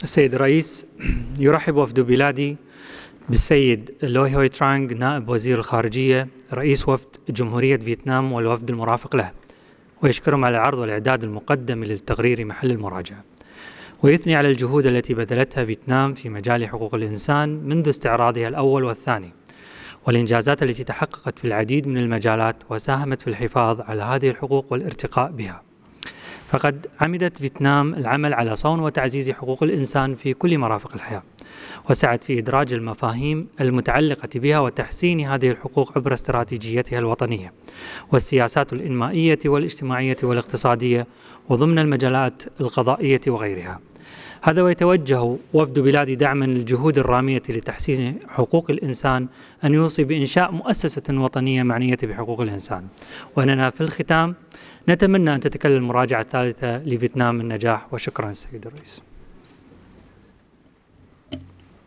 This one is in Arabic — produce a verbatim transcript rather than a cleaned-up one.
السيد الرئيس، يرحب وفد بلادي بالسيد لوي هوي ترانغ نائب وزير الخارجية رئيس وفد جمهورية فيتنام والوفد المرافق له، ويشكرهم على العرض والإعداد المقدم للتقرير محل المراجعة، ويثني على الجهود التي بذلتها فيتنام في مجال حقوق الإنسان منذ استعراضها الأول والثاني، والإنجازات التي تحققت في العديد من المجالات وساهمت في الحفاظ على هذه الحقوق والارتقاء بها. فقد عمدت فيتنام العمل على صون وتعزيز حقوق الإنسان في كل مرافق الحياة، وسعت في إدراج المفاهيم المتعلقة بها وتحسين هذه الحقوق عبر استراتيجيتها الوطنية والسياسات الإنمائية والاجتماعية والاقتصادية وضمن المجالات القضائية وغيرها. هذا ويتوجه وفد بلادي دعما للجهود الرامية لتحسين حقوق الإنسان أن يوصي بإنشاء مؤسسة وطنية معنية بحقوق الإنسان. وأننا في الختام نتمنى أن تتكلم المراجعة الثالثة لفيتنام النجاح، وشكرا السيد الرئيس.